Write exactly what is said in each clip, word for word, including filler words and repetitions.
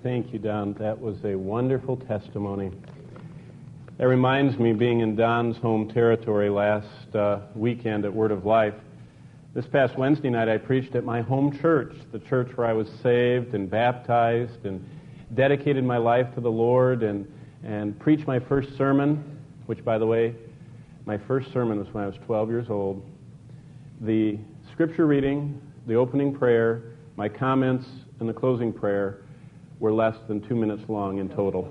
Thank you, Don. That was a wonderful testimony. That reminds me, being in Don's home territory last uh, weekend at Word of Life. This past Wednesday night, I preached at my home church, the church where I was saved and baptized and dedicated my life to the Lord and, and preached my first sermon, which, by the way, my first sermon was when I was twelve years old. The scripture reading, the opening prayer, my comments, and the closing prayer were less than two minutes long in total.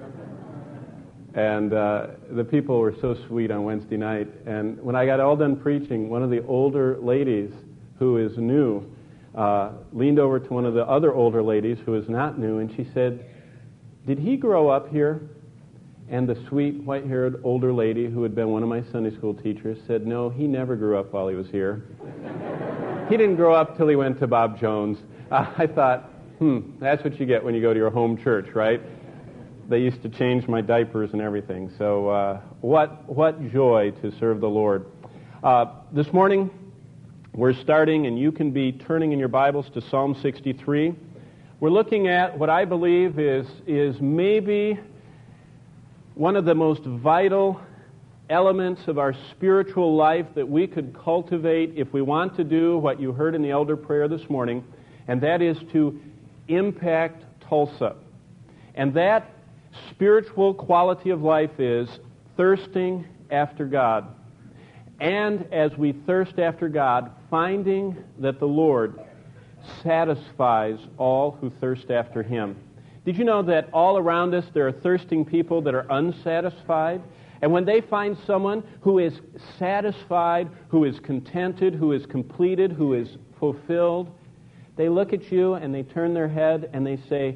And uh, the people were so sweet on Wednesday night. And when I got all done preaching, one of the older ladies who is new uh, leaned over to one of the other older ladies who is not new, and she said, "Did he grow up here?" And the sweet, white-haired older lady who had been one of my Sunday school teachers said, "No, he never grew up while he was here. He didn't grow up till he went to Bob Jones." Uh, I thought, hmm, that's what you get when you go to your home church, right? They used to change my diapers and everything. So uh, what what joy to serve the Lord. Uh, this morning, we're starting, and you can be turning in your Bibles to Psalm sixty-three. We're looking at what I believe is is maybe one of the most vital elements of our spiritual life that we could cultivate if we want to do what you heard in the elder prayer this morning, and that is to impact Tulsa. And that spiritual quality of life is thirsting after God. And as we thirst after God, finding that the Lord satisfies all who thirst after Him. Did you know that all around us there are thirsting people that are unsatisfied? And when they find someone who is satisfied, who is contented, who is completed, who is fulfilled, they look at you and they turn their head and they say,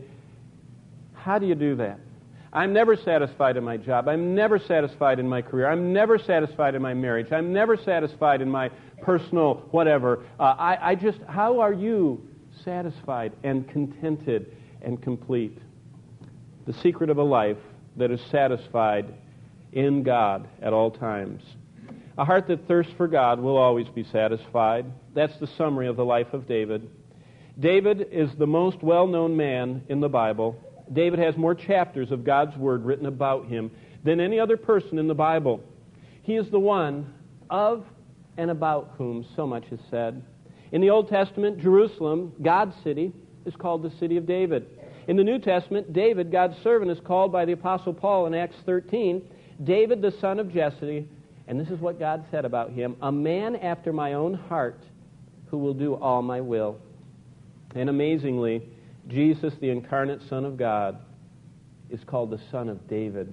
"How do you do that? I'm never satisfied in my job. I'm never satisfied in my career. I'm never satisfied in my marriage. I'm never satisfied in my personal whatever. Uh, I, I just, how are you satisfied and contented and complete?" The secret of a life that is satisfied in God at all times. A heart that thirsts for God will always be satisfied. That's the summary of the life of David. David is the most well-known man in the Bible. David has more chapters of God's Word written about him than any other person in the Bible. He is the one of and about whom so much is said. In the Old Testament, Jerusalem, God's city, is called the city of David. In the New Testament, David, God's servant, is called by the Apostle Paul in Acts thirteen, David, the son of Jesse, and this is what God said about him, "a man after my own heart who will do all my will." And amazingly, Jesus, the incarnate Son of God, is called the Son of David.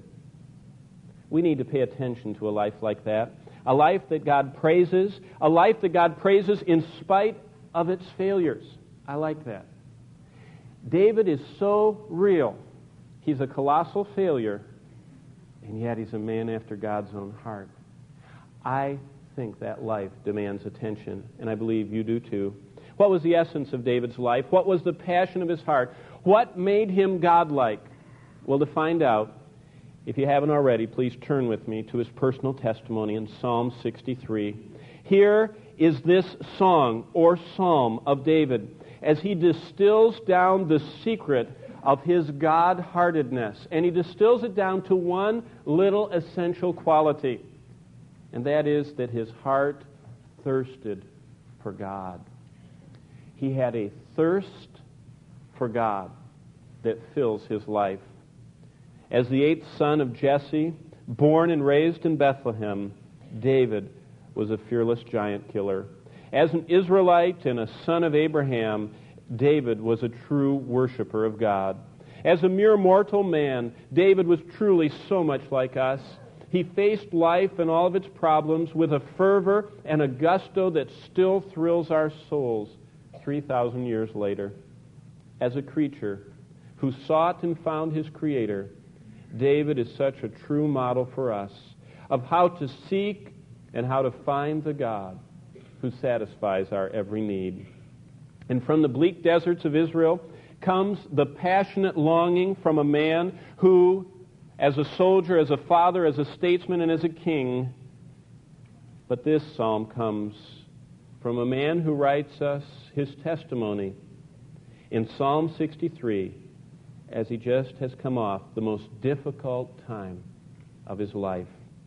We need to pay attention to a life like that. A life that God praises. A life that God praises in spite of its failures. I like that. David is so real. He's a colossal failure, and yet he's a man after God's own heart. I think that life demands attention, and I believe you do too. What was the essence of David's life? What was the passion of his heart? What made him godlike? Well, to find out, if you haven't already, please turn with me to his personal testimony in Psalm sixty-three. Here is this song or psalm of David as he distills down the secret of his God-heartedness, and he distills it down to one little essential quality, and that is that his heart thirsted for God. He had a thirst for God that fills his life. As the eighth son of Jesse, born and raised in Bethlehem, David was a fearless giant killer. As an Israelite and a son of Abraham, David was a true worshiper of God. As a mere mortal man, David was truly so much like us. He faced life and all of its problems with a fervor and a gusto that still thrills our souls three thousand years later. As a creature who sought and found his Creator, David is such a true model for us of how to seek and how to find the God who satisfies our every need. And from the bleak deserts of Israel comes the passionate longing from a man who, as a soldier, as a father, as a statesman, and as a king, but this psalm comes from a man who writes us his testimony in Psalm sixty-three as he just has come off the most difficult time of his life.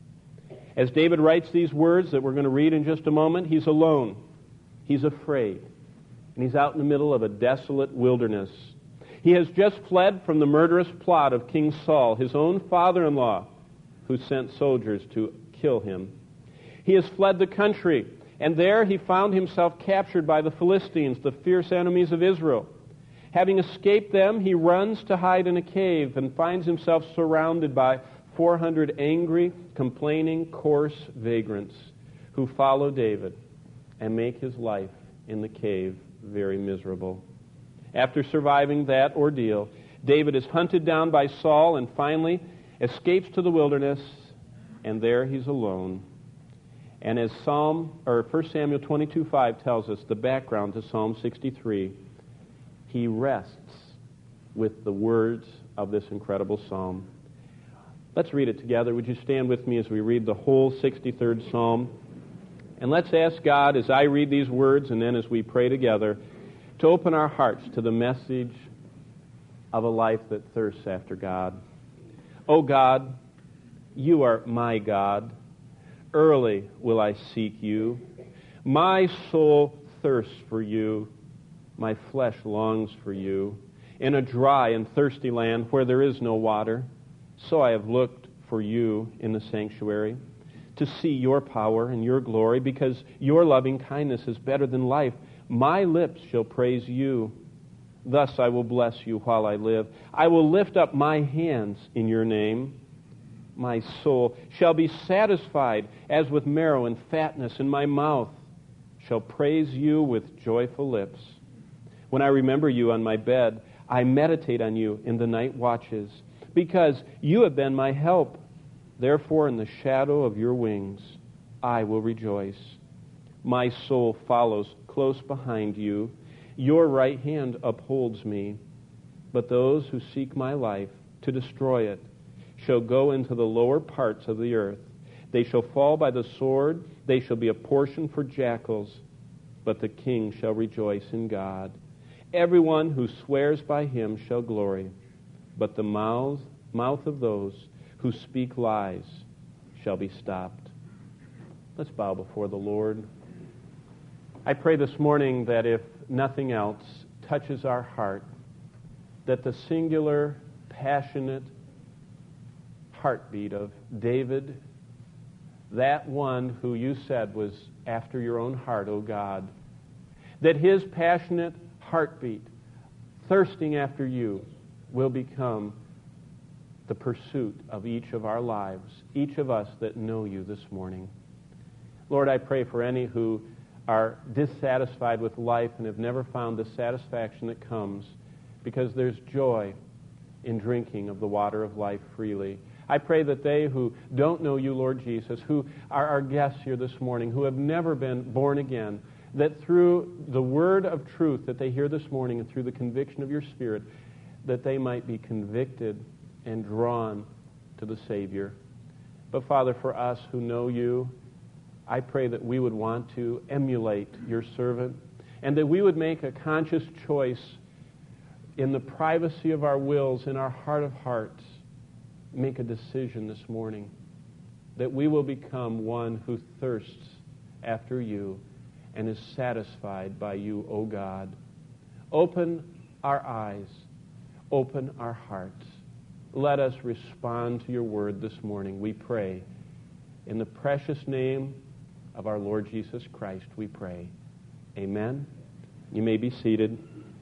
As David writes these words that we're going to read in just a moment, he's alone. He's afraid. And he's out in the middle of a desolate wilderness. He has just fled from the murderous plot of King Saul, his own father-in-law, who sent soldiers to kill him. He has fled the country, and there he found himself captured by the Philistines, the fierce enemies of Israel. Having escaped them, he runs to hide in a cave and finds himself surrounded by four hundred angry, complaining, coarse vagrants who follow David and make his life in the cave very miserable. After surviving that ordeal, David is hunted down by Saul and finally escapes to the wilderness, and there he's alone. And as Psalm or First Samuel twenty-two five tells us, the background to Psalm sixty-three, he rests with the words of this incredible psalm. Let's read it together. Would you stand with me as we read the whole sixty-third Psalm? And let's ask God, as I read these words and then as we pray together, to open our hearts to the message of a life that thirsts after God. O God, you are my God. Early will I seek you. My soul thirsts for you. My flesh longs for you. In a dry and thirsty land where there is no water, so I have looked for you in the sanctuary, to see your power and your glory, because your loving kindness is better than life. My lips shall praise you. Thus I will bless you while I live. I will lift up my hands in your name. My soul shall be satisfied as with marrow and fatness, and my mouth shall praise you with joyful lips. When I remember you on my bed, I meditate on you in the night watches, because you have been my help. Therefore, in the shadow of your wings, I will rejoice. My soul follows close behind you. Your right hand upholds me. But those who seek my life to destroy it shall go into the lower parts of the earth. They shall fall by the sword. They shall be a portion for jackals. But the king shall rejoice in God. Everyone who swears by him shall glory. But the mouth, mouth of those who speak lies shall be stopped. Let's bow before the Lord. I pray this morning that if nothing else touches our heart, that the singular, passionate heartbeat of David, that one who you said was after your own heart, O God, that his passionate heartbeat, thirsting after you, will become the pursuit of each of our lives, each of us that know you this morning. Lord, I pray for any who are dissatisfied with life and have never found the satisfaction that comes because there's joy in drinking of the water of life freely. I pray that they who don't know you, Lord Jesus, who are our guests here this morning, who have never been born again, that through the word of truth that they hear this morning and through the conviction of your Spirit, that they might be convicted and drawn to the Savior. But Father, for us who know you, I pray that we would want to emulate your servant and that we would make a conscious choice in the privacy of our wills, in our heart of hearts, make a decision this morning that we will become one who thirsts after you and is satisfied by you, O God. Open our eyes, open our hearts. Let us respond to your word this morning, we pray. In the precious name of our Lord Jesus Christ, we pray. Amen. You may be seated.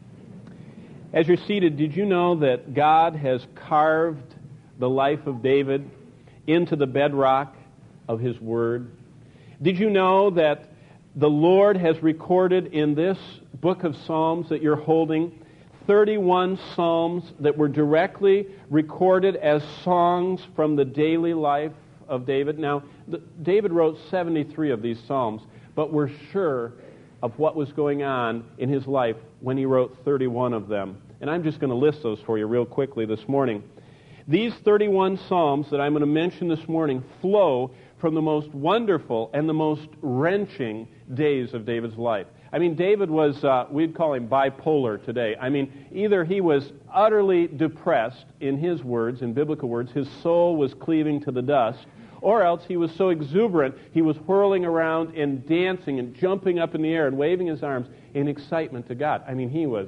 As you're seated, did you know that God has carved the life of David into the bedrock of his word? Did you know that the Lord has recorded in this book of Psalms that you're holding thirty-one psalms that were directly recorded as songs from the daily life of David? Now, the, David wrote seventy-three of these psalms, but we're sure of what was going on in his life when he wrote thirty-one of them. And I'm just going to list those for you real quickly this morning. These thirty-one psalms that I'm going to mention this morning flow from the most wonderful and the most wrenching days of David's life. I mean, David was, uh, we'd call him bipolar today. I mean, either he was utterly depressed, in his words, in biblical words, his soul was cleaving to the dust, or else he was so exuberant, he was whirling around and dancing and jumping up in the air and waving his arms in excitement to God. I mean, he was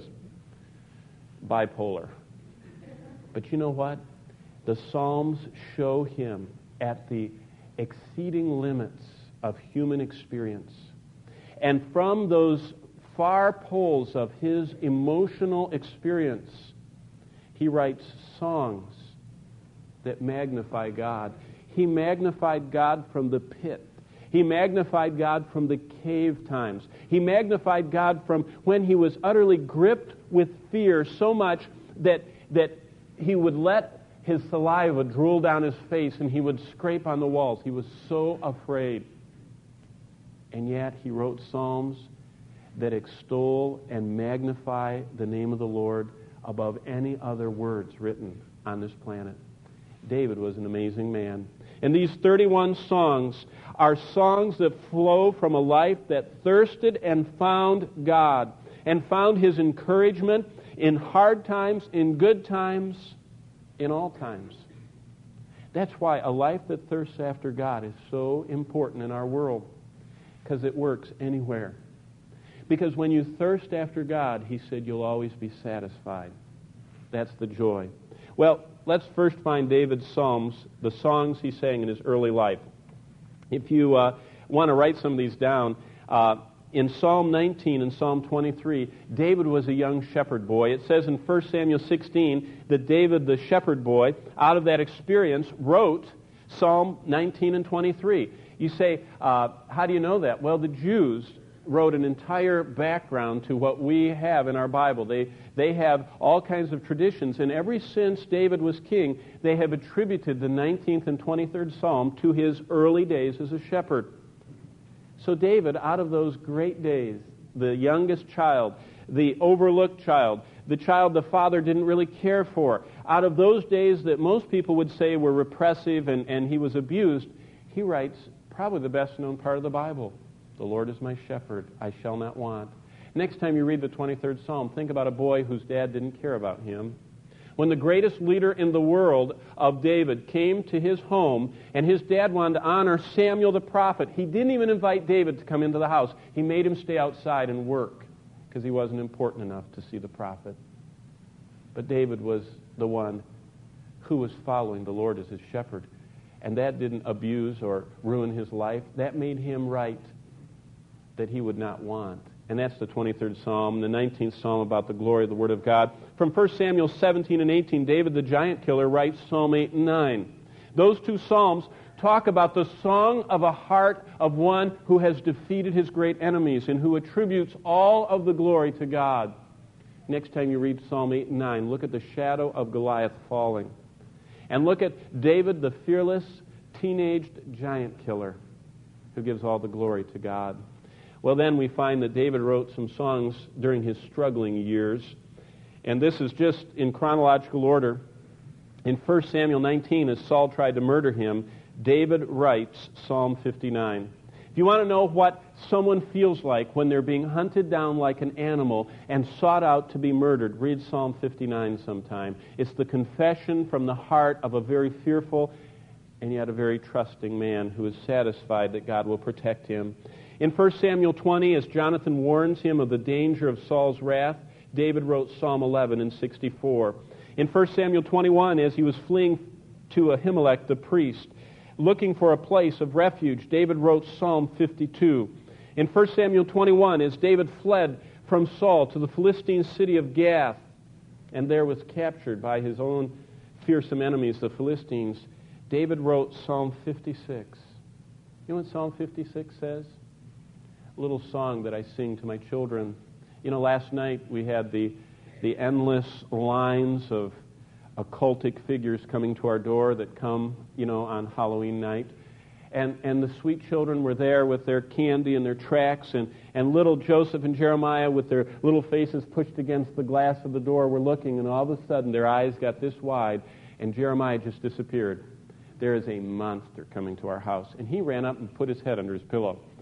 bipolar. But you know what? The Psalms show him at the exceeding limits of human experience. And from those far poles of his emotional experience, he writes songs that magnify God. He magnified God from the pit. He magnified God from the cave times. He magnified God from when he was utterly gripped with fear so much that, that he would let his saliva drool down his face and he would scrape on the walls. He was so afraid. And yet he wrote psalms that extol and magnify the name of the Lord above any other words written on this planet. David was an amazing man. And these thirty-one songs are songs that flow from a life that thirsted and found God and found his encouragement in hard times, in good times, in all times. That's why a life that thirsts after God is so important in our world, because it works anywhere. Because when you thirst after God, he said, you'll always be satisfied. That's the joy. Well, let's first find David's psalms, the songs he sang in his early life. If you uh, want to write some of these down, uh, in Psalm nineteen and Psalm twenty-three, David was a young shepherd boy. It says in First Samuel sixteen that David, the shepherd boy, out of that experience, wrote Psalm nineteen and twenty-three. You say, uh, how do you know that? Well, the Jews wrote an entire background to what we have in our Bible. They they have all kinds of traditions, and ever since David was king, they have attributed the nineteenth and twenty-third Psalm to his early days as a shepherd. So David, out of those great days, the youngest child, the overlooked child, the child the father didn't really care for, out of those days that most people would say were repressive and, and he was abused, he writes probably the best known part of the Bible. The Lord is my shepherd, I shall not want. Next time you read the twenty-third Psalm, think about a boy whose dad didn't care about him. When the greatest leader in the world of David came to his home and his dad wanted to honor Samuel the prophet, he didn't even invite David to come into the house. He made him stay outside and work because he wasn't important enough to see the prophet. But David was the one who was following the Lord as his shepherd. And that didn't abuse or ruin his life. That made him right that he would not want. And that's the twenty-third Psalm, the nineteenth Psalm about the glory of the Word of God. From First Samuel seventeen and eighteen, David the giant killer writes Psalm eight and nine. Those two Psalms talk about the song of a heart of one who has defeated his great enemies and who attributes all of the glory to God. Next time you read Psalm eight and nine, look at the shadow of Goliath falling. And look at David, the fearless, teenaged giant killer who gives all the glory to God. Well, then we find that David wrote some songs during his struggling years. And this is just in chronological order. In First Samuel nineteen, as Saul tried to murder him, David writes Psalm fifty-nine. If you want to know what someone feels like when they're being hunted down like an animal and sought out to be murdered, read Psalm fifty-nine sometime. It's the confession from the heart of a very fearful and yet a very trusting man who is satisfied that God will protect him. In First Samuel twenty, as Jonathan warns him of the danger of Saul's wrath, David wrote Psalm eleven and sixty-four. In First Samuel twenty-one, as he was fleeing to Ahimelech the priest, looking for a place of refuge, David wrote Psalm fifty-two. In First Samuel twenty-one, as David fled from Saul to the Philistine city of Gath, and there was captured by his own fearsome enemies, the Philistines, David wrote Psalm fifty-six. You know what Psalm fifty-six says? A little song that I sing to my children. You know, last night we had the the endless lines of occultic figures coming to our door that come, you know, on Halloween night. And and the sweet children were there with their candy and their tracts, and, and little Joseph and Jeremiah with their little faces pushed against the glass of the door were looking, and all of a sudden their eyes got this wide, and Jeremiah just disappeared. There is a monster coming to our house. And he ran up and put his head under his pillow.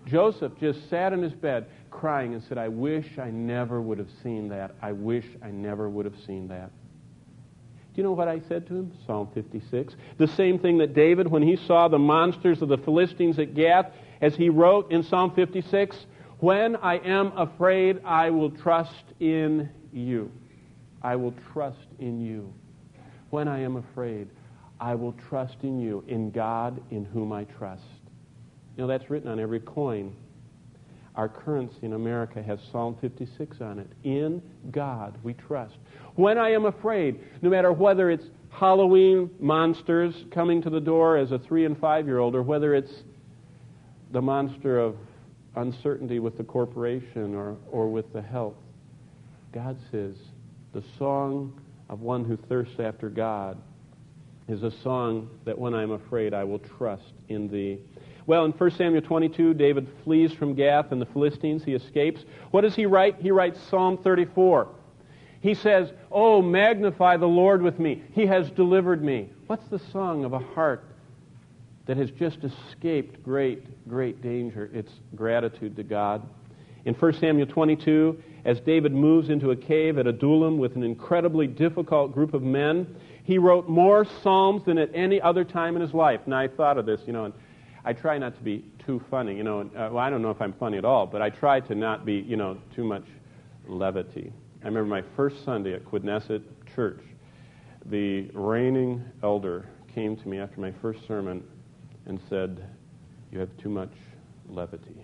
Joseph just sat in his bed crying and said, I wish I never would have seen that. I wish I never would have seen that. Do you know what I said to him? Psalm fifty-six. The same thing that David, when he saw the monsters of the Philistines at Gath, as he wrote in Psalm fifty-six, when I am afraid, I will trust in you. I will trust in you. When I am afraid, I will trust in you, in God in whom I trust. You know, that's written on every coin. Our currency in America has Psalm fifty-six on it. In God we trust. When I am afraid, no matter whether it's Halloween monsters coming to the door as a three and five-year-old, or whether it's the monster of uncertainty with the corporation or, or with the health, God says, the song of one who thirsts after God is a song that when I'm afraid I will trust in thee. Well, in First Samuel twenty-two, David flees from Gath and the Philistines. He escapes. What does he write? He writes Psalm thirty-four. He says, oh, magnify the Lord with me. He has delivered me. What's the song of a heart that has just escaped great, great danger? It's gratitude to God. In First Samuel twenty-two, as David moves into a cave at Adullam with an incredibly difficult group of men, he wrote more psalms than at any other time in his life. Now, I thought of this, you know, and I try not to be too funny, you know. Uh, well, I don't know if I'm funny at all, but I try to not be, you know, too much levity. I remember my first Sunday at Quidnesset Church. The reigning elder came to me after my first sermon and said, you have too much levity.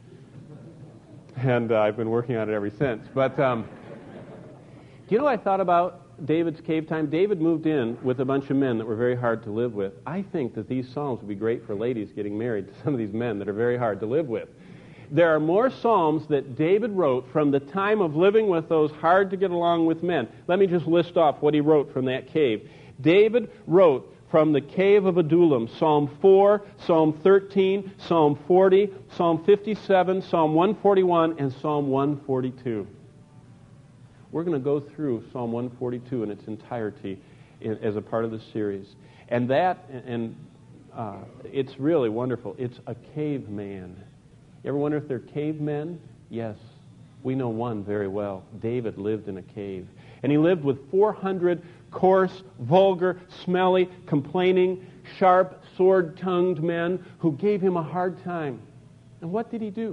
And uh, I've been working on it ever since. But um, do you know what I thought about David's cave time? David moved in with a bunch of men that were very hard to live with. I think that these psalms would be great for ladies getting married to some of these men that are very hard to live with. There are more psalms that David wrote from the time of living with those hard to get along with men. Let me just list off what he wrote from that cave. David wrote from the cave of Adullam, Psalm four, Psalm thirteen, Psalm forty, Psalm fifty-seven, Psalm one forty-one, and Psalm one forty-two. We're going to go through Psalm one forty-two in its entirety in, as a part of this series. And that, and uh, it's really wonderful. It's a caveman. You ever wonder if they're cavemen? Yes. We know one very well. David lived in a cave. And he lived with four hundred coarse, vulgar, smelly, complaining, sharp, sword-tongued men who gave him a hard time. And what did he do?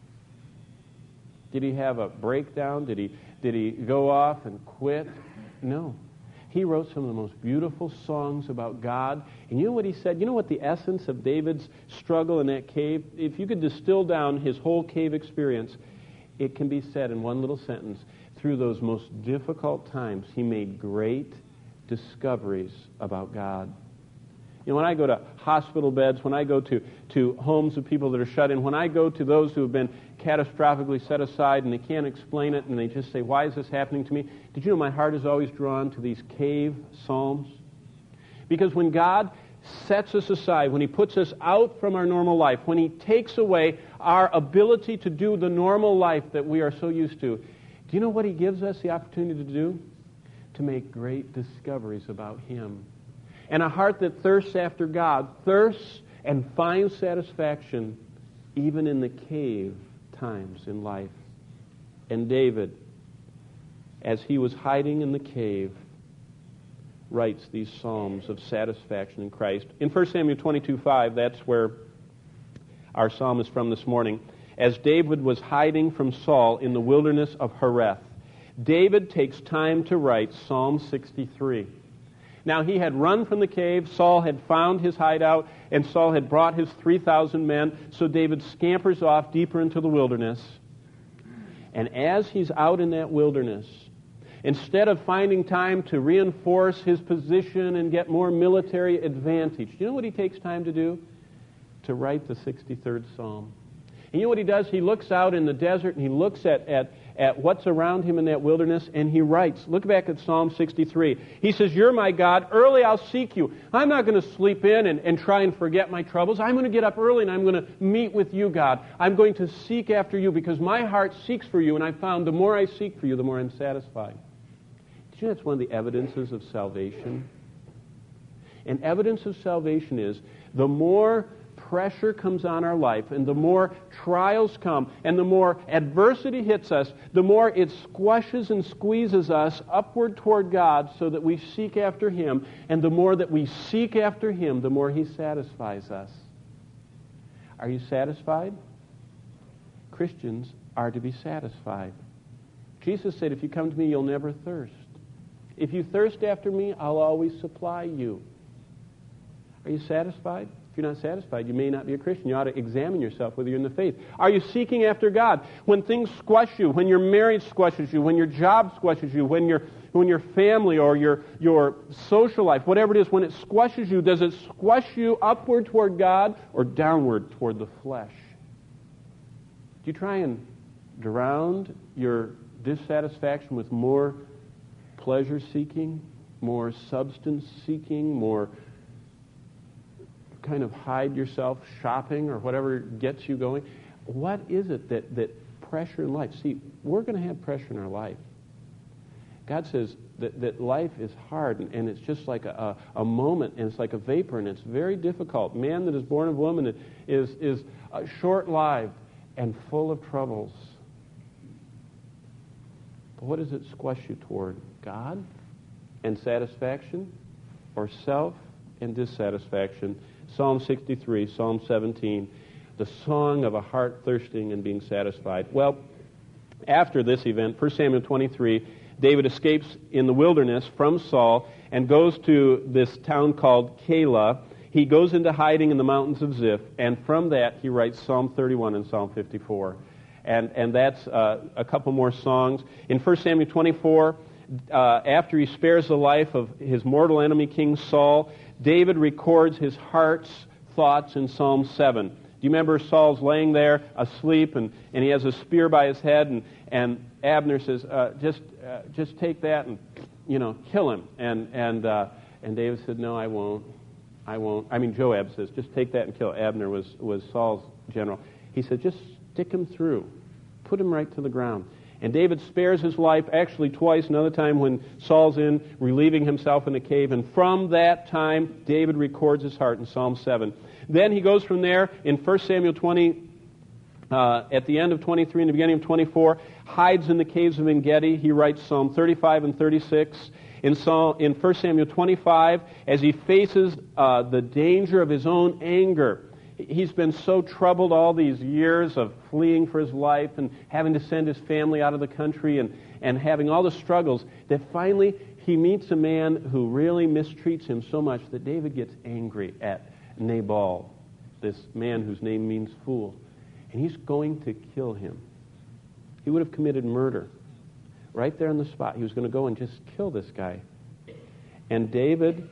Did he have a breakdown? Did he, did he go off and quit? No. He wrote some of the most beautiful songs about God. And you know what he said? You know what the essence of David's struggle in that cave? If you could distill down his whole cave experience, it can be said in one little sentence. Through those most difficult times, he made great discoveries about God. You know, when I go to hospital beds, when I go to, to homes of people that are shut in, when I go to those who have been catastrophically set aside and they can't explain it and they just say, why is this happening to me? Did you know my heart is always drawn to these cave psalms? Because when God sets us aside, when he puts us out from our normal life, when he takes away our ability to do the normal life that we are so used to, do you know what he gives us the opportunity to do? To make great discoveries about him. And a heart that thirsts after God thirsts and finds satisfaction even in the cave times in life. And David, as he was hiding in the cave, writes these psalms of satisfaction in Christ. In First Samuel twenty-two five, that's where our psalm is from this morning. As David was hiding from Saul in the wilderness of Hereth, David takes time to write Psalm sixty-three. Now, he had run from the cave, Saul had found his hideout, and Saul had brought his three thousand men, so David scampers off deeper into the wilderness. And as he's out in that wilderness, instead of finding time to reinforce his position and get more military advantage, do you know what he takes time to do? To write the sixty-third Psalm. And you know what he does? He looks out in the desert and he looks at, at, at what's around him in that wilderness and he writes. Look back at Psalm sixty-three. He says, you're my God. Early I'll seek you. I'm not going to sleep in and, and try and forget my troubles. I'm going to get up early and I'm going to meet with you, God. I'm going to seek after you because my heart seeks for you, and I found the more I seek for you, the more I'm satisfied. Did you know that's one of the evidences of salvation? And evidence of salvation is the more pressure comes on our life, and the more trials come, and the more adversity hits us, the more it squashes and squeezes us upward toward God so that we seek after Him, and the more that we seek after Him, the more He satisfies us. Are you satisfied? Christians are to be satisfied. Jesus said, if you come to me, you'll never thirst. If you thirst after me, I'll always supply you. Are you satisfied? If you're not satisfied, you may not be a Christian. You ought to examine yourself whether you're in the faith. Are you seeking after God? When things squash you, when your marriage squashes you, when your job squashes you, when your when your family or your, your social life, whatever it is, when it squashes you, does it squash you upward toward God or downward toward the flesh? Do you try and drown your dissatisfaction with more pleasure-seeking, more substance-seeking, more kind of hide yourself shopping or whatever gets you going? What is it that, that pressure in life? See, we're going to have pressure in our life. God says that, that life is hard, and, and it's just like a, a, a moment, and it's like a vapor, and it's very difficult. Man that is born of woman is, is uh, short-lived and full of troubles. But what does it squash you toward? God and satisfaction, or self and dissatisfaction? Psalm sixty-three, Psalm seventeen, the song of a heart thirsting and being satisfied. Well, after this event, First Samuel twenty-three, David escapes in the wilderness from Saul and goes to this town called Keilah. He goes into hiding in the mountains of Ziph, and from that he writes Psalm thirty-one and Psalm fifty-four. And, and that's uh, a couple more songs. In First Samuel twenty-four, uh, after he spares the life of his mortal enemy, King Saul, David records his heart's thoughts in Psalm seven. Do you remember Saul's laying there asleep, and, and he has a spear by his head, and, and Abner says, uh, just uh, just take that and, you know, kill him. And and uh, and David said, no, I won't. I won't. I mean, Joab says, just take that and kill. Abner was, was Saul's general. He said, just stick him through. Put him right to the ground. And David spares his life, actually twice, another time when Saul's in, relieving himself in a cave. And from that time, David records his heart in Psalm seven. Then he goes from there in First Samuel twenty, uh, at the end of twenty-three and the beginning of twenty-four, hides in the caves of En-Gedi. He writes Psalm thirty-five and thirty-six. In, Psalm, in First Samuel twenty-five, as he faces uh, the danger of his own anger, he's been so troubled all these years of fleeing for his life and having to send his family out of the country and, and having all the struggles, that finally he meets a man who really mistreats him so much that David gets angry at Nabal, this man whose name means fool. And he's going to kill him. He would have committed murder right there on the spot. He was going to go and just kill this guy. And David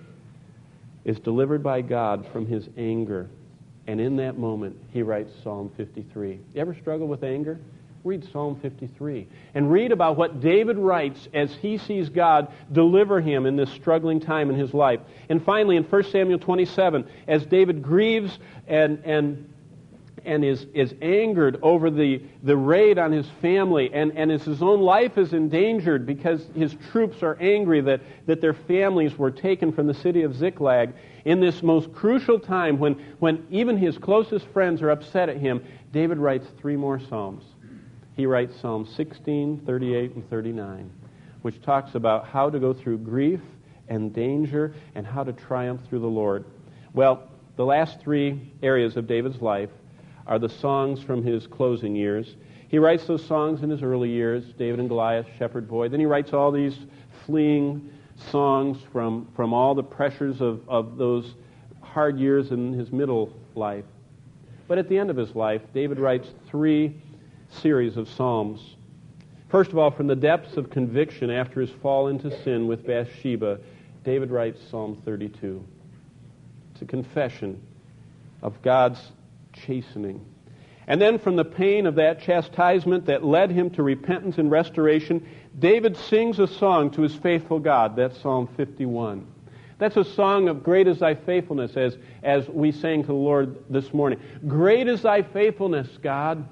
is delivered by God from his anger. And in that moment, he writes Psalm fifty-three. You ever struggle with anger? Read Psalm fifty-three. And read about what David writes as he sees God deliver him in this struggling time in his life. And finally, in First Samuel twenty-seven, as David grieves and and and is, is angered over the, the raid on his family, and, and as his own life is endangered because his troops are angry that, that their families were taken from the city of Ziklag, in this most crucial time when, when even his closest friends are upset at him, David writes three more Psalms. He writes Psalm sixteen, thirty-eight, and thirty-nine, which talks about how to go through grief and danger and how to triumph through the Lord. Well, the last three areas of David's life are the songs from his closing years. He writes those songs in his early years, David and Goliath, Shepherd Boy. Then he writes all these fleeing songs from, from all the pressures of, of those hard years in his middle life. But at the end of his life, David writes three series of psalms. First of all, from the depths of conviction after his fall into sin with Bathsheba, David writes Psalm thirty-two. It's a confession of God's chastening. And then from the pain of that chastisement that led him to repentance and restoration, David sings a song to his faithful God. That's Psalm fifty-one. That's a song of great is thy faithfulness, as, as we sang to the Lord this morning. Great is thy faithfulness, God.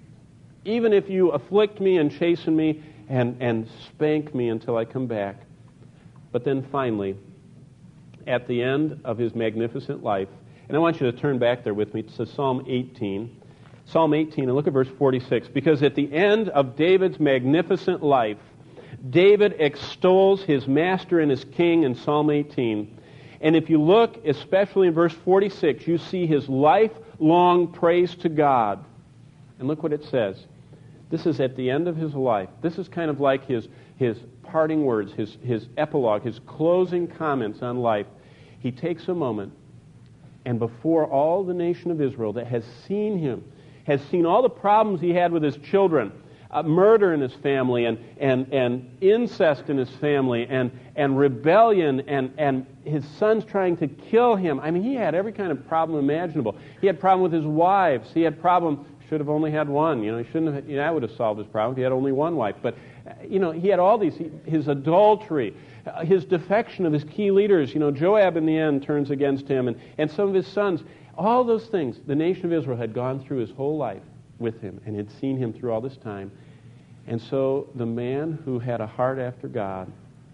Even if you afflict me and chasten me and, and spank me until I come back. But then finally, at the end of his magnificent life, And I want you to turn back there with me to Psalm eighteen. Psalm eighteen, and look at verse forty-six. Because at the end of David's magnificent life, David extols his master and his king in Psalm eighteen. And if you look, especially in verse forty-six, you see his lifelong praise to God. And look what it says. This is at the end of his life. This is kind of like his, his parting words, his, his epilogue, his closing comments on life. He takes a moment, and before all the nation of Israel that has seen him, has seen all the problems he had with his children, uh, murder in his family, and, and, and incest in his family, and, and rebellion, and, and his sons trying to kill him. I mean, he had every kind of problem imaginable. He had problem with his wives. He had problem, should have only had one. You know, he shouldn't have, you know, that would have solved his problem if he had only one wife. But, you know, he had all these, he, his adultery, uh, his defection of his key leaders. You know, Joab in the end turns against him, and, and some of his sons. All those things, the nation of Israel had gone through his whole life with him and had seen him through all this time. And so the man who had a heart after God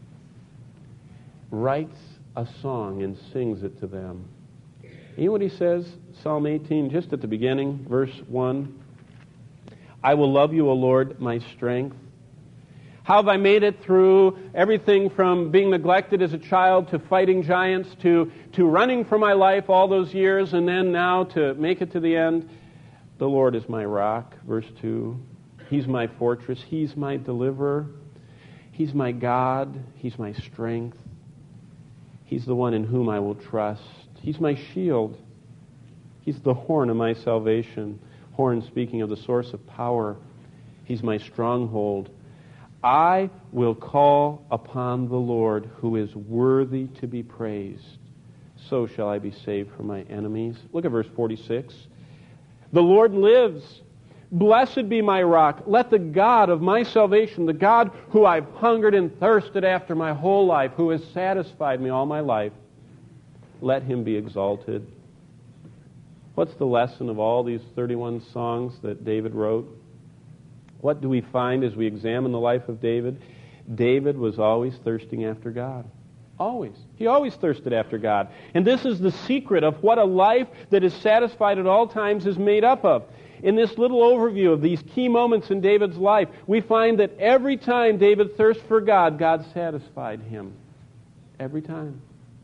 writes a song and sings it to them. You know what he says? Psalm eighteen, just at the beginning, verse one. I will love you, O Lord, my strength. How have I made it through everything from being neglected as a child to fighting giants to, to running for my life all those years, and then now to make it to the end? The Lord is my rock, verse two. He's my fortress. He's my deliverer. He's my God. He's my strength. He's the one in whom I will trust. He's my shield. He's the horn of my salvation. Horn speaking of the source of power. He's my stronghold. I will call upon the Lord who is worthy to be praised. So shall I be saved from my enemies. Look at verse forty-six. The Lord lives. Blessed be my rock. Let the God of my salvation, the God who I've hungered and thirsted after my whole life, who has satisfied me all my life, let him be exalted. What's the lesson of all these thirty-one songs that David wrote? What do we find as we examine the life of David? David was always thirsting after God. Always. He always thirsted after God. And this is the secret of what a life that is satisfied at all times is made up of. In this little overview of these key moments in David's life, we find that every time David thirsted for God, God satisfied him. Every time.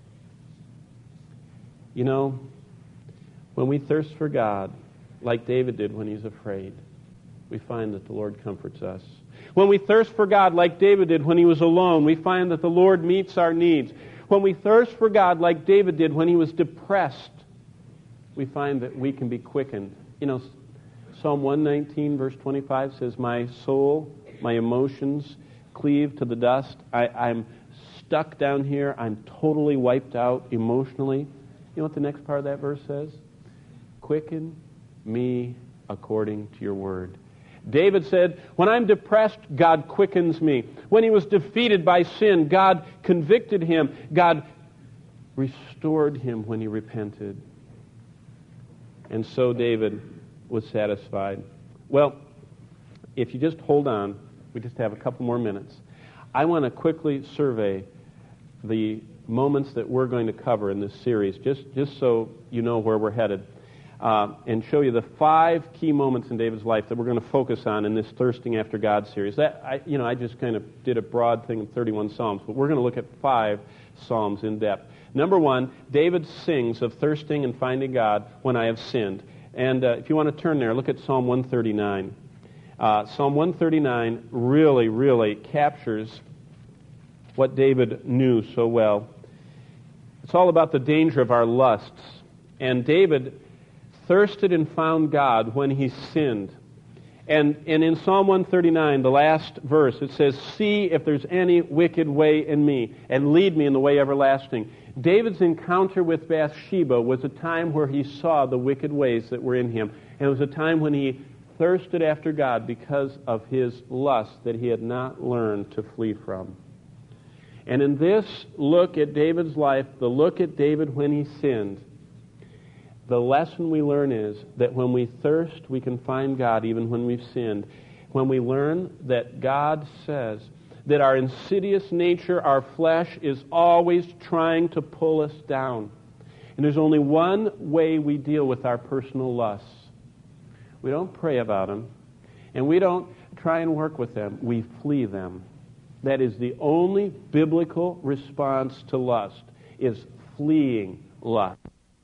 You know, when we thirst for God, like David did when he's afraid, we find that the Lord comforts us. When we thirst for God, like David did when he was alone, we find that the Lord meets our needs. When we thirst for God, like David did when he was depressed, we find that we can be quickened. You know, Psalm one nineteen, verse twenty-five says, my soul, my emotions cleave to the dust. I, I'm stuck down here. I'm totally wiped out emotionally. You know what the next part of that verse says? Quicken me according to your word. David said, when I'm depressed, God quickens me. When he was defeated by sin, God convicted him. God restored him when he repented. And so David was satisfied. Well, if you just hold on, we just have a couple more minutes. I want to quickly survey the moments that we're going to cover in this series, just, just so you know where we're headed. Uh, and show you the five key moments in David's life that we're going to focus on in this Thirsting After God series. That I, you know, I just kind of did a broad thing of thirty-one Psalms, but we're going to look at five Psalms in depth. Number one, David sings of thirsting and finding God when I have sinned. And uh, if you want to turn there, look at Psalm one thirty-nine. Uh, Psalm one thirty-nine really, really captures what David knew so well. It's all about the danger of our lusts. And David thirsted and found God when he sinned. And, and in Psalm one thirty-nine, the last verse, it says, see if there's any wicked way in me, and lead me in the way everlasting. David's encounter with Bathsheba was a time where he saw the wicked ways that were in him. And it was a time when he thirsted after God because of his lust that he had not learned to flee from. And in this look at David's life, the look at David when he sinned, the lesson we learn is that when we thirst, we can find God even when we've sinned. When we learn that God says that our insidious nature, our flesh, is always trying to pull us down. And there's only one way we deal with our personal lusts. We don't pray about them, and we don't try and work with them. We flee them. That is the only biblical response to lust, is fleeing lust.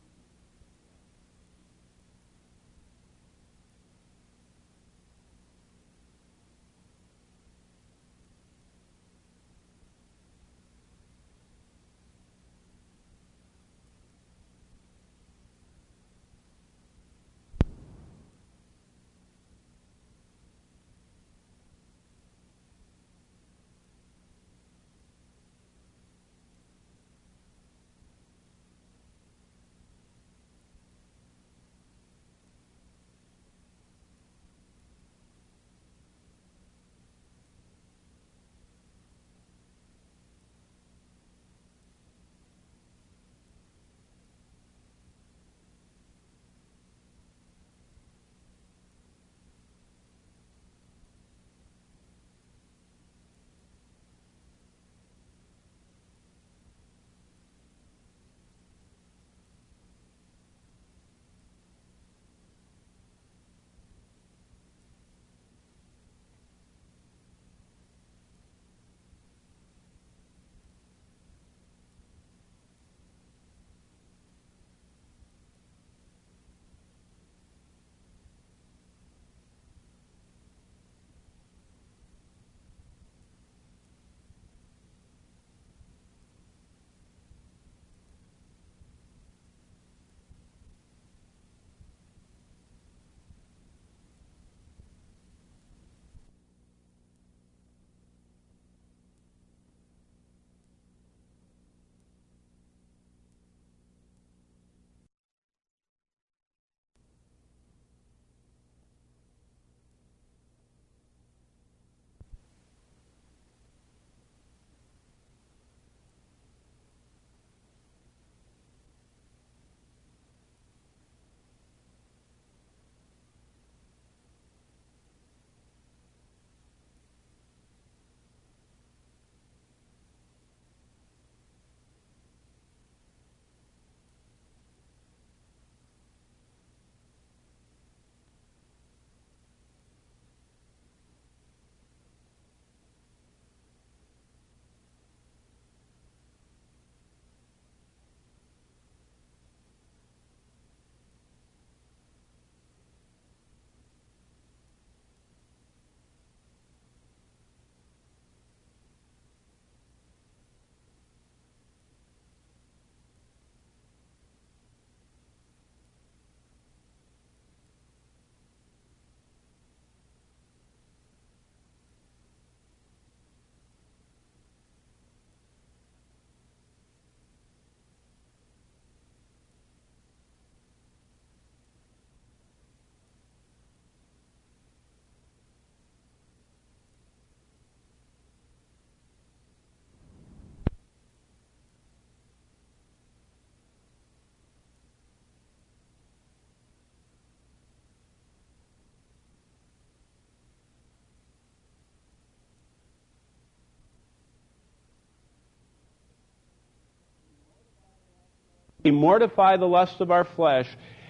We mortify the lust of our flesh,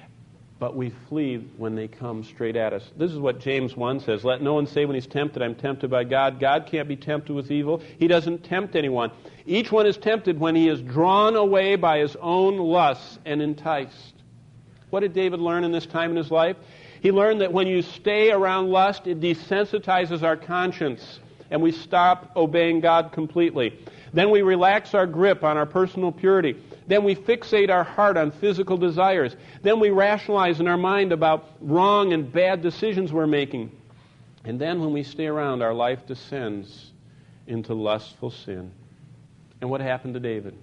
but we flee when they come straight at us. This is what James one says. Let no one say when he's tempted, I'm tempted by God. God can't be tempted with evil. He doesn't tempt anyone. Each one is tempted when he is drawn away by his own lusts and enticed. What did David learn in this time in his life? He learned that when you stay around lust, it desensitizes our conscience, and we stop obeying God completely. Then we relax our grip on our personal purity. Then we fixate our heart on physical desires. Then we rationalize in our mind about wrong and bad decisions we're making. And then when we stay around, our life descends into lustful sin. And what happened to David?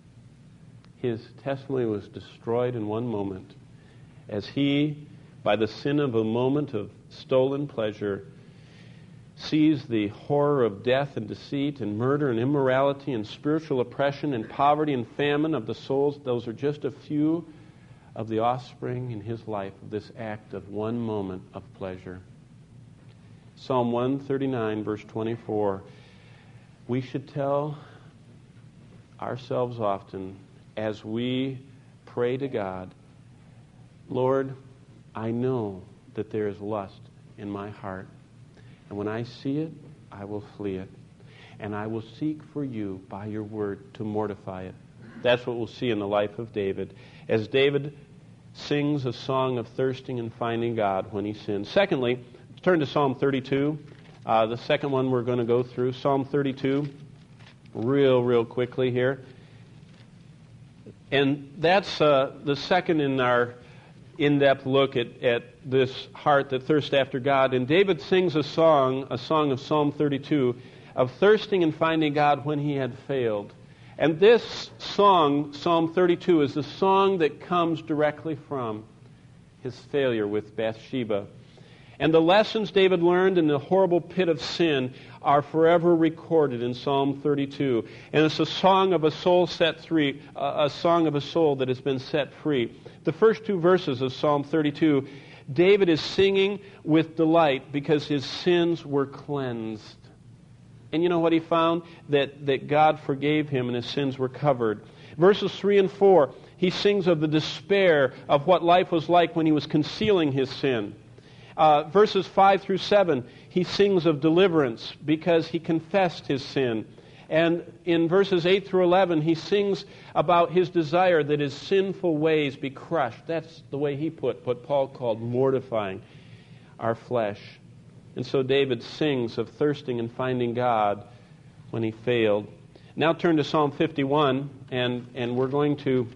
His testimony was destroyed in one moment as he, by the sin of a moment of stolen pleasure, sees the horror of death and deceit and murder and immorality and spiritual oppression and poverty and famine of the souls. Those are just a few of the offspring in his life of this act of one moment of pleasure. Psalm one thirty-nine, verse twenty-four. We should tell ourselves often as we pray to God, Lord, I know that there is lust in my heart, and when I see it, I will flee it, and I will seek for you by your word to mortify it. That's what we'll see in the life of David, as David sings a song of thirsting and finding God when he sins. Secondly, turn to Psalm thirty-two. Uh, the second one we're going to go through, Psalm thirty-two, real, real quickly here. And that's uh, the second in our in-depth look at, at this heart that thirsts after God. And David sings a song, a song of Psalm thirty-two, of thirsting and finding God when he had failed. And this song, Psalm thirty-two, is the song that comes directly from his failure with Bathsheba. And the lessons David learned in the horrible pit of sin are forever recorded in Psalm thirty-two. And it's a song of a soul set free, a song of a soul that has been set free. The first two verses of Psalm thirty-two, David is singing with delight because his sins were cleansed. And you know what he found? That, that God forgave him and his sins were covered. Verses three and four, he sings of the despair of what life was like when he was concealing his sin. Uh, verses five through seven, he sings of deliverance because he confessed his sin. And in verses eight through eleven, he sings about his desire that his sinful ways be crushed. That's the way he put what Paul called mortifying our flesh. And so David sings of thirsting and finding God when he failed. Now turn to Psalm fifty-one, and, and we're going to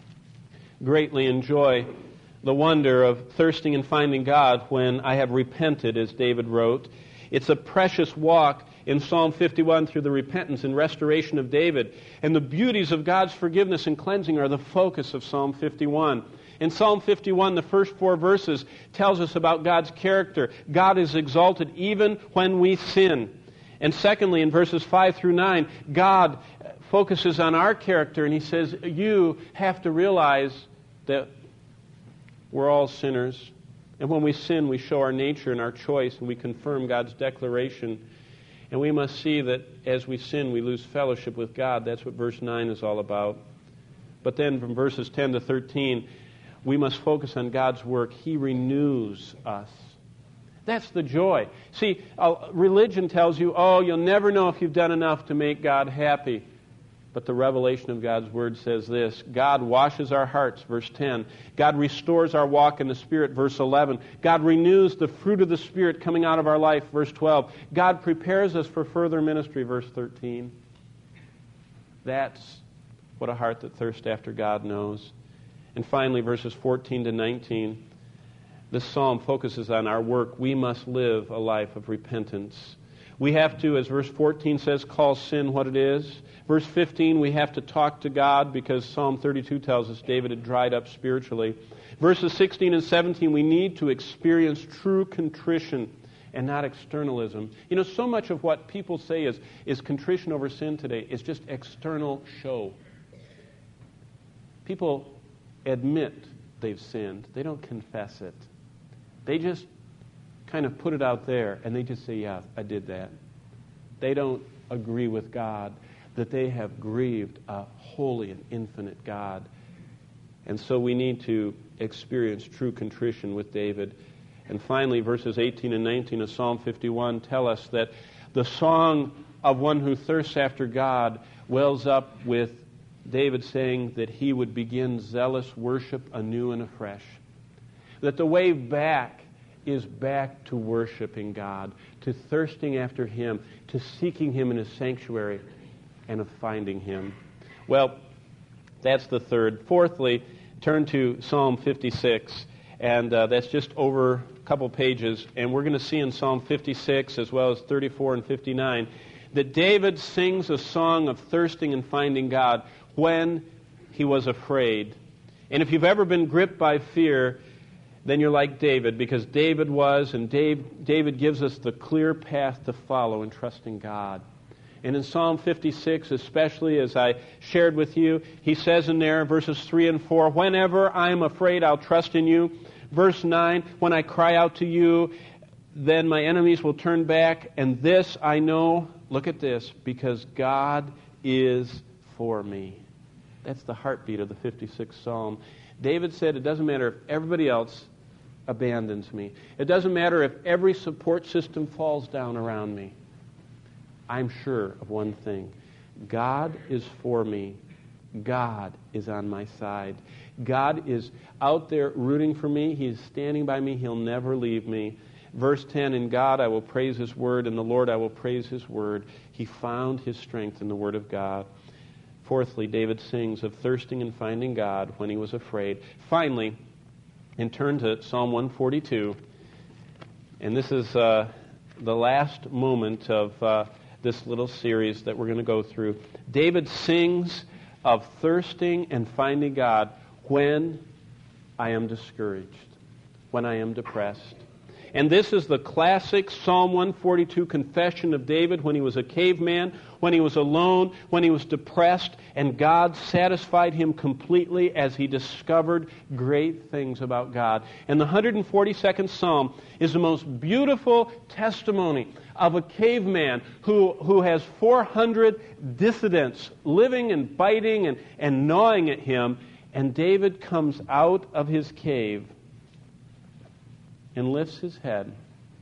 greatly enjoy the wonder of thirsting and finding God when I have repented, as David wrote. It's a precious walk in Psalm fifty-one through the repentance and restoration of David. And the beauties of God's forgiveness and cleansing are the focus of Psalm fifty-one. In Psalm fifty-one, the first four verses tells us about God's character. God is exalted even when we sin. And secondly, in verses five through nine, God focuses on our character, and he says, you have to realize that we're all sinners. And when we sin, we show our nature and our choice, and we confirm God's declaration. And we must see that as we sin, we lose fellowship with God. That's what verse nine is all about. But then from verses ten to thirteen, we must focus on God's work. He renews us. That's the joy. See, uh, religion tells you, oh, you'll never know if you've done enough to make God happy. But the revelation of God's Word says this: God washes our hearts, verse ten. God restores our walk in the Spirit, verse eleven. God renews the fruit of the Spirit coming out of our life, verse twelve. God prepares us for further ministry, verse thirteen. That's what a heart that thirsts after God knows. And finally, verses fourteen to nineteen. This psalm focuses on our work. We must live a life of repentance. We have to, as verse fourteen says, call sin what it is. Verse fifteen, we have to talk to God because Psalm thirty-two tells us David had dried up spiritually. Verses sixteen and seventeen, we need to experience true contrition and not externalism. You know, so much of what people say is, is contrition over sin today is just external show. People admit they've sinned. They don't confess it. They just kind of put it out there, and they just say, yeah, I did that. They don't agree with God that they have grieved a holy and infinite God. And so we need to experience true contrition with David. And finally, verses eighteen and nineteen of Psalm fifty-one tell us that the song of one who thirsts after God wells up with David saying that he would begin zealous worship anew and afresh. That the way back is back to worshiping God, to thirsting after Him, to seeking Him in His sanctuary, and of finding Him. Well, that's the third. Fourthly, turn to Psalm fifty-six, and uh, that's just over a couple pages, and we're going to see in Psalm fifty-six as well as thirty-four and fifty-nine that David sings a song of thirsting and finding God when he was afraid. And if you've ever been gripped by fear, then you're like David, because David was, and Dave, David gives us the clear path to follow in trusting God. And in Psalm fifty-six, especially as I shared with you, he says in there, verses three and four, whenever I am afraid, I'll trust in you. Verse nine, when I cry out to you, then my enemies will turn back. And this I know, look at this, because God is for me. That's the heartbeat of the fifty-sixth Psalm. David said, it doesn't matter if everybody else abandons me. It doesn't matter if every support system falls down around me. I'm sure of one thing. God is for me. God is on my side. God is out there rooting for me. He is standing by me. He'll never leave me. Verse ten, in God I will praise His word, and the Lord I will praise His word. He found his strength in the word of God. Fourthly, David sings of thirsting and finding God when he was afraid. Finally, and turn to Psalm one forty-two, and this is uh, the last moment of uh, this little series that we're going to go through. David sings of thirsting and finding God when I am discouraged, when I am depressed. And this is the classic Psalm one forty-two confession of David when he was a caveman, when he was alone, when he was depressed, and God satisfied him completely as he discovered great things about God. And the one hundred forty-second Psalm is the most beautiful testimony of a caveman who, who has four hundred dissidents living and biting and, and gnawing at him, and David comes out of his cave and lifts his head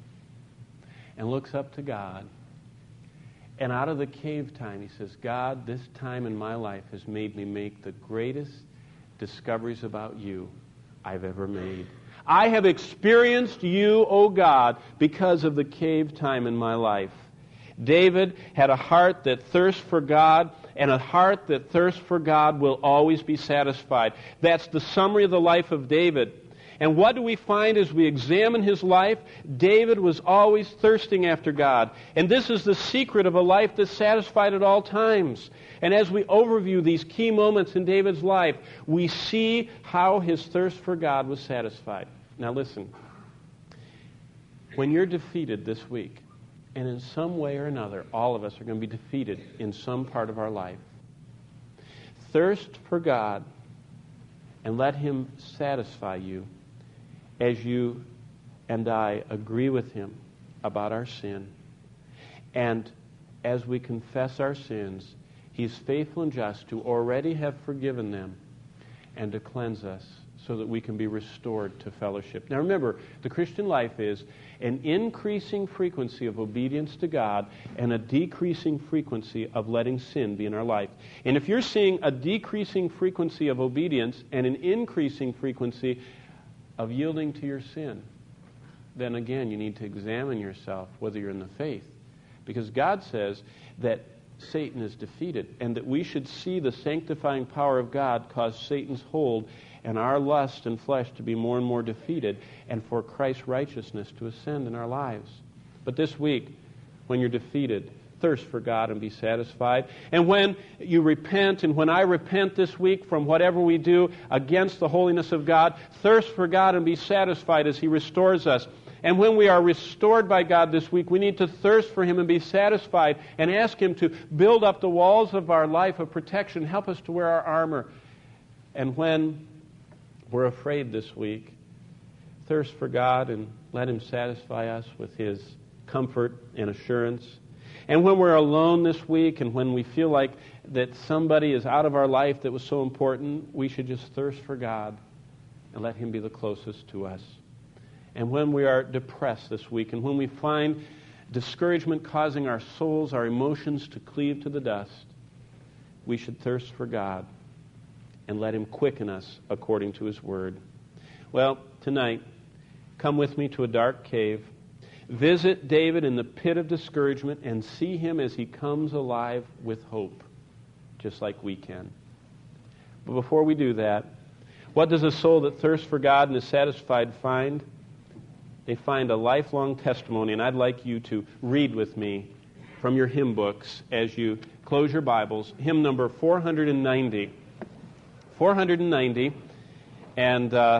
and looks up to God. And out of the cave time, he says, God, this time in my life has made me make the greatest discoveries about you I've ever made. I have experienced you, O God, because of the cave time in my life. David had a heart that thirsts for God, and a heart that thirsts for God will always be satisfied. That's the summary of the life of David. And what do we find as we examine his life? David was always thirsting after God. And this is the secret of a life that's satisfied at all times. And as we overview these key moments in David's life, we see how his thirst for God was satisfied. Now listen, when you're defeated this week, and in some way or another, all of us are going to be defeated in some part of our life, thirst for God and let Him satisfy you as you and I agree with Him about our sin. And as we confess our sins, He's faithful and just to already have forgiven them and to cleanse us so that we can be restored to fellowship. Now remember, the Christian life is an increasing frequency of obedience to God and a decreasing frequency of letting sin be in our life. And if you're seeing a decreasing frequency of obedience and an increasing frequency of yielding to your sin, then again you need to examine yourself whether you're in the faith. Because God says that Satan is defeated and that we should see the sanctifying power of God cause Satan's hold and our lust and flesh to be more and more defeated and for Christ's righteousness to ascend in our lives. But this week, when you're defeated, thirst for God and be satisfied. And when you repent, and when I repent this week from whatever we do against the holiness of God, thirst for God and be satisfied as He restores us. And when we are restored by God this week, we need to thirst for Him and be satisfied and ask Him to build up the walls of our life of protection, help us to wear our armor. And when we're afraid this week, thirst for God and let Him satisfy us with His comfort and assurance. And when we're alone this week and when we feel like that somebody is out of our life that was so important, we should just thirst for God and let Him be the closest to us. And when we are depressed this week and when we find discouragement causing our souls, our emotions to cleave to the dust, we should thirst for God and let Him quicken us according to His Word. Well, tonight, come with me to a dark cave. Visit David in the pit of discouragement and see him as he comes alive with hope, just like we can. But before we do that, what does a soul that thirsts for God and is satisfied find? They find a lifelong testimony, and I'd like you to read with me from your hymn books as you close your Bibles, hymn number four hundred ninety. four hundred ninety, and uh,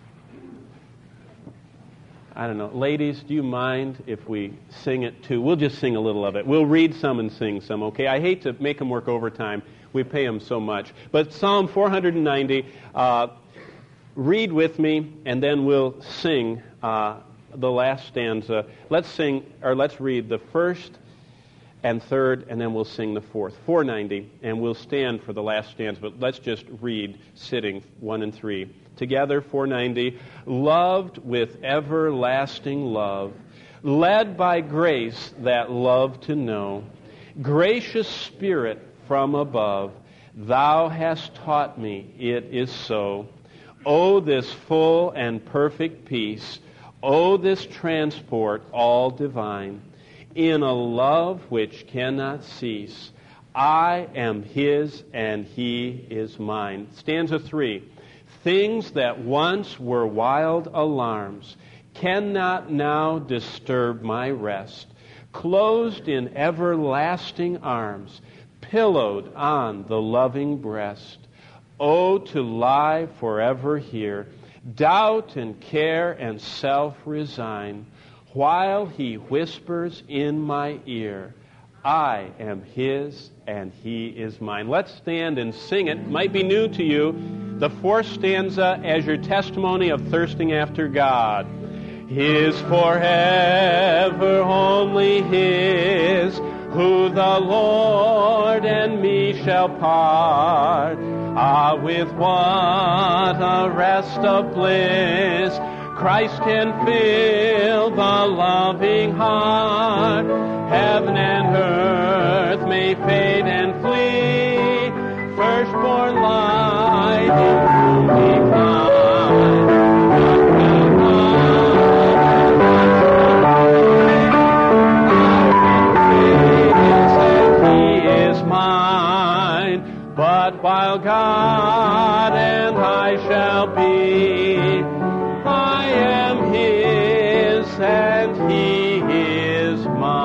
I don't know, ladies, do you mind if we sing it too? We'll just sing a little of it. We'll read some and sing some, okay? I hate to make them work overtime. We pay them so much. But Psalm four hundred ninety, uh, read with me, and then we'll sing uh, the last stanza. Let's sing, or let's read the first and third, and then we'll sing the fourth. four ninety, and we'll stand for the last stanza, but let's just read sitting one and three. Together, four ninety, loved with everlasting love, led by grace that love to know, gracious Spirit from above, Thou hast taught me it is so. Oh, this full and perfect peace, oh, this transport all divine, in a love which cannot cease. I am His and He is mine. Stanza three. Things that once were wild alarms cannot now disturb my rest. Closed in everlasting arms, pillowed on the loving breast. Oh, to lie forever here, doubt and care and self resign, while He whispers in my ear, I am His and He is mine. Let's stand and sing it. It might be new to you. The fourth stanza as your testimony of thirsting after God. His forever, only His, who the Lord and me shall part. Ah, with what a rest of bliss Christ can fill the loving heart. Heaven and earth may fade and flee, firstborn light in whom we find. But while God and I shall be, I am His and He is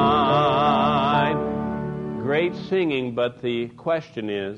mine. Great singing, but the question is,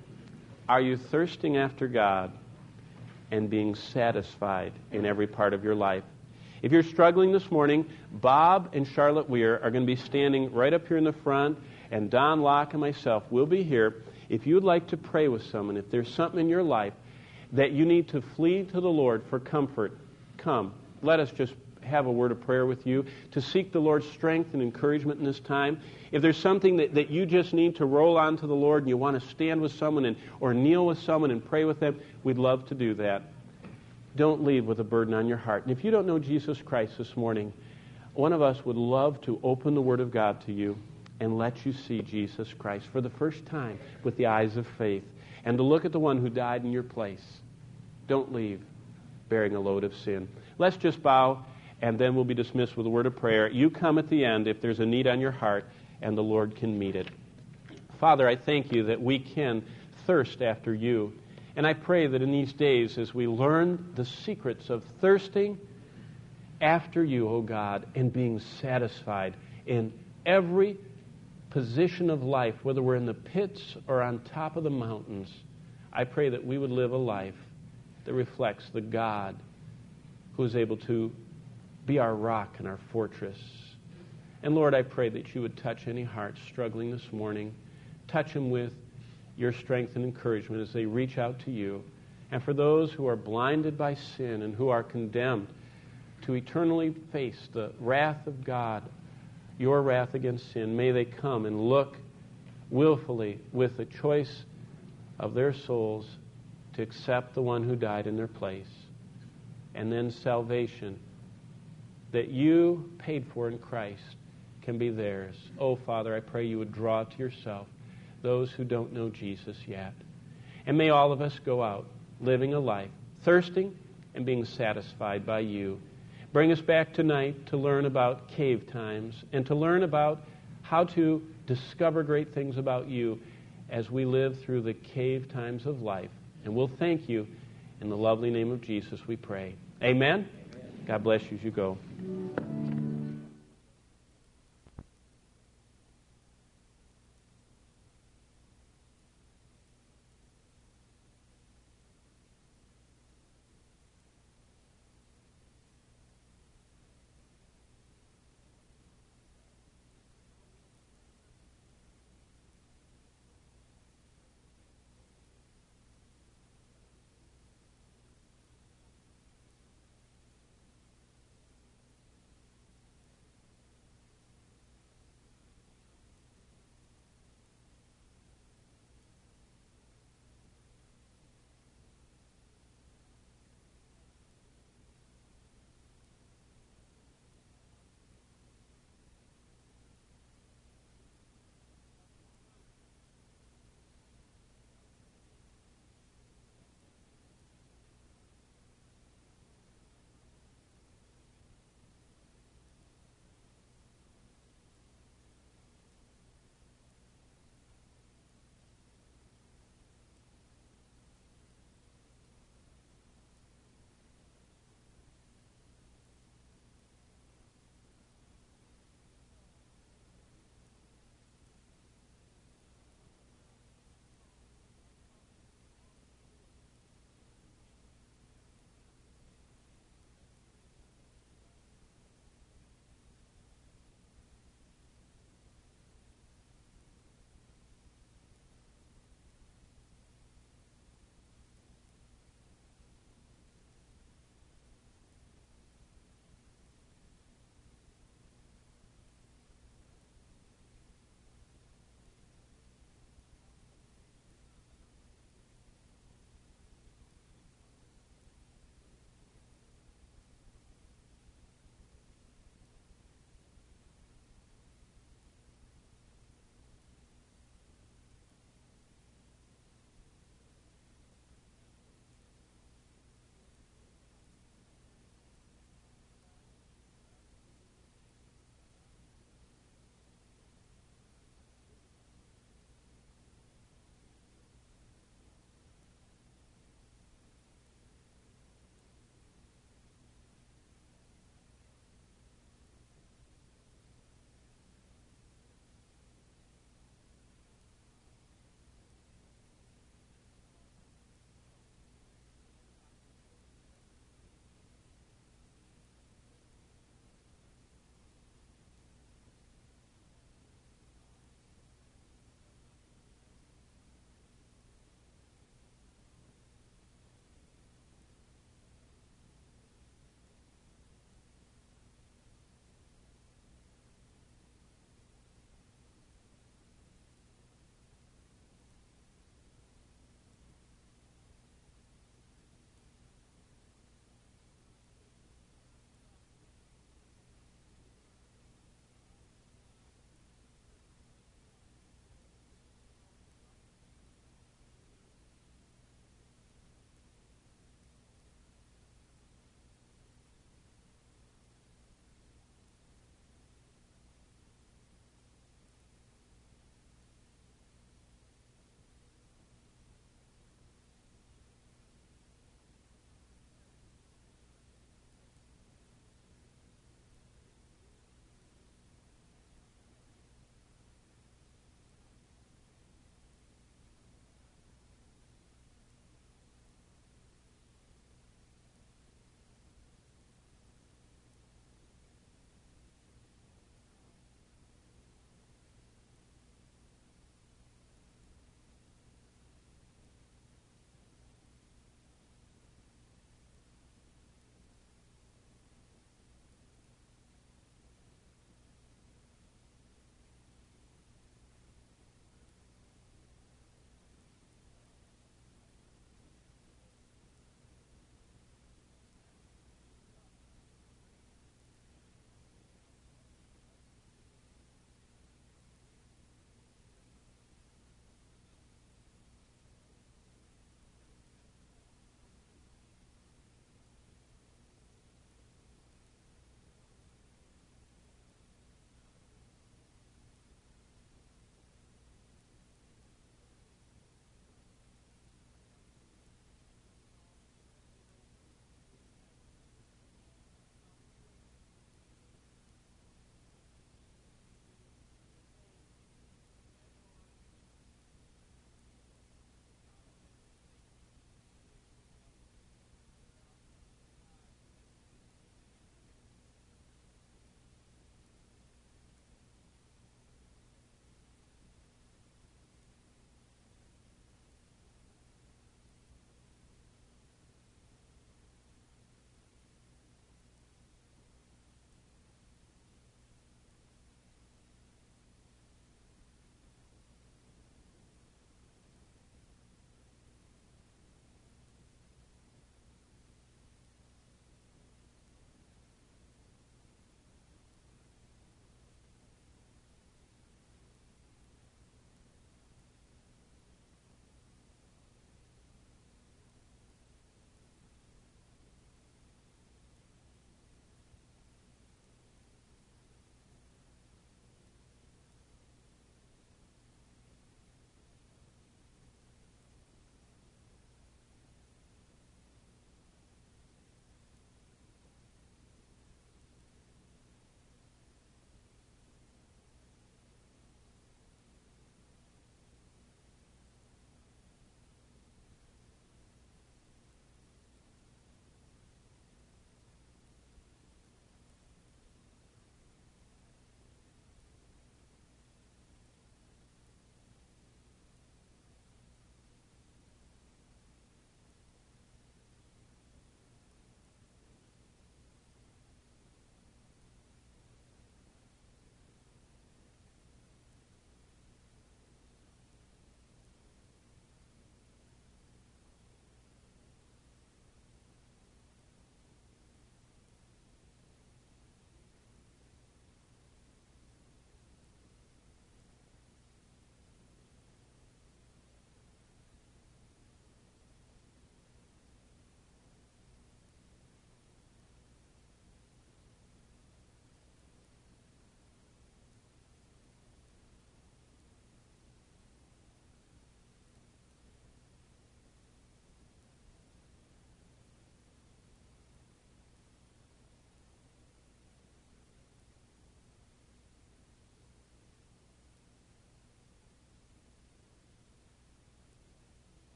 are you thirsting after God and being satisfied in every part of your life? If you're struggling this morning, Bob and Charlotte Weir are going to be standing right up here in the front, and Don Locke and myself will be here. If you would like to pray with someone, if there's something in your life that you need to flee to the Lord for comfort, come. Let us just have a word of prayer with you to seek the Lord's strength and encouragement in this time. If there's something that, that you just need to roll on to the Lord and you want to stand with someone and, or kneel with someone and pray with them, we'd love to do that. Don't leave with a burden on your heart. And if you don't know Jesus Christ this morning, one of us would love to open the Word of God to you and let you see Jesus Christ for the first time with the eyes of faith, and to look at the one who died in your place. Don't leave bearing a load of sin. Let's just bow, and then we'll be dismissed with a word of prayer. You come at the end if there's a need on your heart, and the Lord can meet it. Father, I thank you that we can thirst after you. And I pray that in these days, as we learn the secrets of thirsting after you, O God, and being satisfied in every position of life, whether we're in the pits or on top of the mountains, I pray that we would live a life that reflects the God who is able to be our rock and our fortress. And Lord, I pray that you would touch any heart struggling this morning. Touch them with your strength and encouragement as they reach out to you. And for those who are blinded by sin and who are condemned to eternally face the wrath of God, your wrath against sin, may they come and look willfully with the choice of their souls to accept the one who died in their place. And then salvation that you paid for in Christ can be theirs. Oh, Father, I pray you would draw to yourself those who don't know Jesus yet. And may all of us go out living a life, thirsting and being satisfied by you. Bring us back tonight to learn about cave times and to learn about how to discover great things about you as we live through the cave times of life. And we'll thank you in the lovely name of Jesus, we pray. Amen? Amen. God bless you as you go.